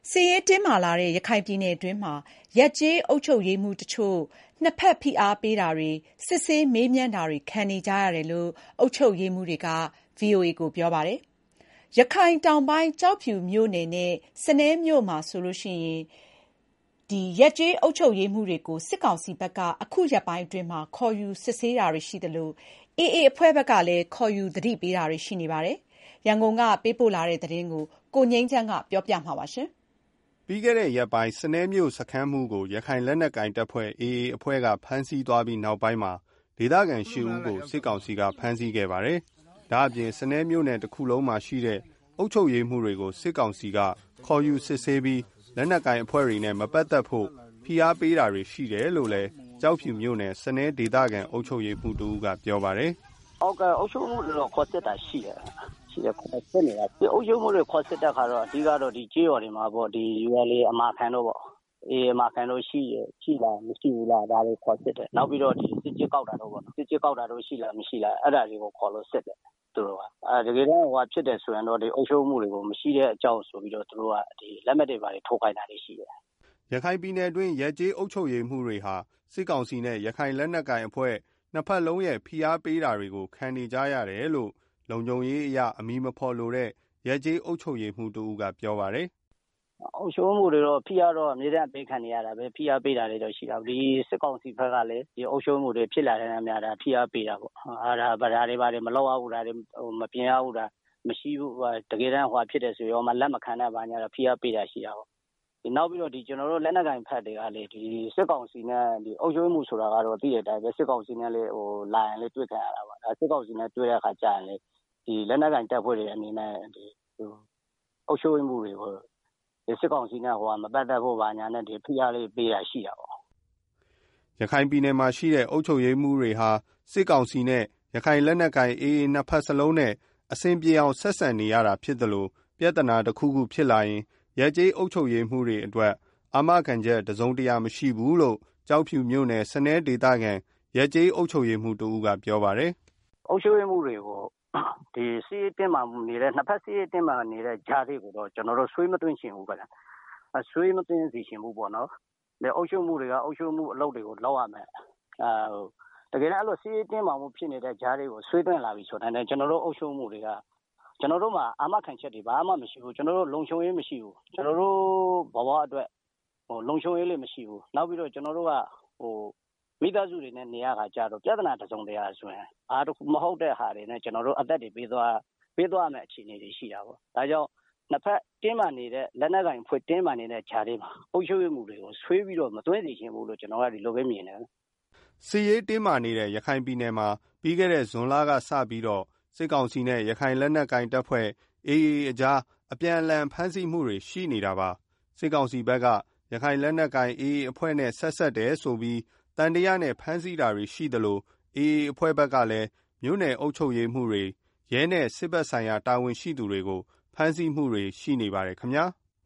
စစ်ရေးတင်းမာလာတဲ့ရခိုင်ပြည်နယ်အတွင်းမှာရပ်ကျေးအုပ်ချုပ်ရေးမှူးတချို့နှစ်ဖက်ဖိအားပေးတာတွေစစ်ဆေးမေးမြန်းတာတွေခံနေကြရတယ်လို့အုပ်ချုပ်ရေးမှူးတွေက VOA ကိုပြောပါတယ်။ ရခိုင်တောင်ပိုင်းကျောက်ဖြူမြို့နယ်နဲ့စနဲမြို့မှာဆိုရင်ရပ်ကျေးအုပ်ချုပ်ရေးမှူးတွေကိုစစ်ကောင်စီဘက်ကအခုရက်ပိုင်းအတွင်းမှာခေါ်ယူစစ်ဆေးတာတွေရှိသလို AA အဖွဲ့ဘက်ကလည်းခေါ်ယူသတိပေးတာတွေရှိနေပါတယ်။ ရန်ကုန်ကပေးပို့လာတဲ့သတင်းကိုကိုငြိမ်းချမ်းကပြောပြပါမယ်။ ပြီးခဲ့တဲ့ရက်ပိုင်းစနဲမြို့စခန်းမှူးကိုရခိုင်လက်နက်ကိုင်တပ်ဖွဲ့ AA အဖွဲ့ကဖမ်းဆီးသွားပြီးနောက်ပိုင်းမှာဒေသခံ8ဦးကိုစစ်ကောင်စီကဖမ်းဆီးခဲ့ပါတယ်။ ဒါ့အပြင်စနဲမြို့နယ်တခုလုံးမှာရှိတဲ့အုပ်ချုပ်ရေးမှူးတွေကိုစစ်ကောင်စီကခေါ်ယူစစ်ဆေးပြီးလက်နက်ကိုင်အဖွဲ့တွေနဲ့မပတ်သက်ဖို့ဖိအားပေးတာတွေရှိတယ်လို့လည်းကျောက်ဖြူမြို့နယ်စနဲဒေသခံအုပ်ချုပ်ရေးမှူးတဦးကပြောပါတယ်။ “ဟုတ်ကဲ့အုပ်ချုပ်ရေးမှူးတွေခေါ်စစ်တာရှိတယ်ခေါ်စစ်နေတာဒီအုပ်ချုပ်ရေးမှူးတွေခေါ်စစ်တဲ့အခါတော့အဓိကတော့ဒီကျေးရွာတွေမှာပေါ့ဒီ ULA အမာခံတို့ပေါ့AA အမာခံတို့ရှိလားမရှိဘူးလားဒါတွေခေါ်စစ်တယ်နောက်ပြီးတော့ဒီစစ်ကြေးကောက်တာတို့ပေါ့စစ်ကြေးကောက်တာတို့ရှိလားမရှိလားအဲ့ဒါတွေကိုခေါ်လို့စစ်တယ်သူတို့ကတကယ်တမ်းဟိုဖြစ်တယ်ဆိုရင်တော့ဒီအုပ်ချုပ်မှုတွေကိုမရှိတဲ့အကြောင်းဆိုပြီးတော့သူတို့ကဒီလက်မှတ်တွေပါထိုးခိုင်းတာတွေရှိတယ်ရခိုင်ပြည်နယ်အတွင်းရပ်ကျေးအုပ်ချုပ်ရေးမှူးတွေဟာစစ်ကောင်စီနဲ့ရခိုင်လက်နက်ကိုင်အဖွဲ့နှစ်ဖက်လုံးရဲ့ဖိအားပေးတာတွေကိုခံနေကြရတယ်လို့လုံခြုံရေးအရအမည်မဖော်လိုတဲ့ရပ်ကျေးအုပ်ချုပ်ရေးမှူးတဦးကပြောပါတယ်အုပ်ချုပ်မှုတွေတော့ဖိအားတော့အမြဲတမ်းပေးခံနေရတာပဲဖိအားပေးတာတွေတော့ရှိတာဒီစစ်ကောင်စီဘက်ကလည်းဒီအုပ်ချုပ်မှုတွေဖြစ်လာတဲ့အများတာဖိအားပေးတာပေါ့ဒါဗဒါတွေပါတယ်မလောက်ဘူးဒါတွေမပြင်ရဘူးဒါမရှိဘူးတကယ်တမ်းဟိုဖြစ်တယ်ဆိုရောမလက်မခံတဲ့ဘာညာတော့ဖိအားပေးတာရှိတာပေါ့ဒီနောက်ပြီးတော့ဒီကျွန်တော်တို့လက်နက်ကင်ဖက်တွေကလေဒီစစ်ကောင်စီနဲ့ဒီအုပ်ချုပ်မှုဆိုတာကတော့သိတဲ့အတိုင်းပဲစစ်ကောင်စီနဲ့လေဟိုလာရင်လေတွေ့ခံရတာပါဒါစစ်ကောင်စီနဲ့တွေ့တဲ့အခါကြာရင်လေဒီလက်နက်ကင်တပ်ဖွဲ့တွေအနေနဲ့ဒီအုပ်ချုပ်မှုတွေကိုဒီစစ်ကောင်စီနဲ့ဟိုမပတ်သက်ဖို့ဘာညာနဲ့ဒီဖိအားလေးပေးတာရှိတာပေါ့ရခိုင်ပြည်နယ်မှာရှိတဲ့အုပ်ချုပ်ရေးမှူးတွေဟာစစ်ကောင်စီနဲ့ရခိုင်လက်နက်ကိုင် AA နှစ်ဖက်စလုံးနဲ့အဆင်ပြေအောင်ဆက်ဆံနေရတာဖြစ်သလိုပြဿနာတစ်ခုခုဖြစ်လာရင်ရပ်ကျေးအုပ်ချုပ်ရေးမှူးတွေအတွက်အာမခံချက်တစုံတရာမရှိဘူးလို့ကျောက်ဖြူမြို့နယ်စနဲဒေသခံရပ်ကျေးအုပ်ချုပ်ရေးမှူးတဦးကပြောပါတယ်အုပ်ချုပ်ရေးမှူးတွေကိုဒီစီးတင်းမှနေတဲ့နှစ်ဖက်စီးတင်းမှနေတဲ့ဂျားတွေကိုတော့ကျွန်တော်တို့ဆွေးမသွင်းချင်ဘူးဗျာဆွေးမသွင်းစီချင်ဘူးပေါ့နော်ဒီအုပ်ချုပ်မှုတွေကအုပ်ချုပ်မှုအလုပ်တွေကိုလောက်ရမယ်တကယ်တော့အဲ့လိုစီးတင်းမှမှုဖြစ်နေတဲ့ဂျားတွေကိုဆွေးသွင်းလာပြီဆိုတော့ကျွန်တော်တို့အုပ်ချုပ်မှုတွေကကျွန်တော်တို့မှာအာမခံချက်တွေဘာမှမရှိဘူးကျွန်တော်တို့လုံခြုံရေးမရှိဘူးကျွန်တော်တို့ဘဝအတွက်ဟိုလုံခြုံရေးလေးမရှိဘူးနောက်ပြီးတော့ကျွန်တော်တို့ကဟိုမိသားစုတွေနဲ့နေရတာကြတော့ပြဿနာတစုံတရာဆိုရင်အားတခုမဟုတ်တဲ့ဟာတွေနဲ့ကျွန်တော်တို့အသက်တွေပေးသွားမယ်အခြေအနေတွေရှိတာပေါ့ဒါကြောင့်နှစ်ဖက်တင်းမာနေတဲ့လက်နက်ကင်ဖွဲ့တင်းမာနေတဲ့ခြားတွေမှာအုပ်ချုပ်မှုတွေကိုဆွေးပြီးတော့မသွင်းစီခြင်းဘူးလို့ကျွန်တော်ကဒီလိုပဲမြင်တယ်စစ်ရေးတင်းမာနေတဲ့ရခိုင်ပြည်နယ်မှာပြီးခဲ့တဲ့ဇွန်လကစပြီးတော့စစ်ကောင်စီနဲ့ရခိုင်လက်နက်ကိုင်တပ်ဖွဲ့ AA အကြားအပြန်အလှန်ဖမ်းဆီးမှုတွေရှိနေတာပါစစ်ကောင်စီဘက်ကရခိုင်လက်နက်ကိုင် AA အဖွဲ့နဲ့ဆက်ဆက်တယ်ဆိုပြီးတန်တရားနဲ့ဖမ်းဆီးတာတွေရှိသလို AA အဖွဲ့ဘက်ကလည်းမြို့နယ်အုပ်ချုပ်ရေးမှူးတွေရဲနဲ့စစ်ဘက်ဆိုင်ရာတာဝန်ရှိသူတွေကိုဖမ်းဆီးမှုတွေရှိနေပါတယ်ခင်ဗျာ။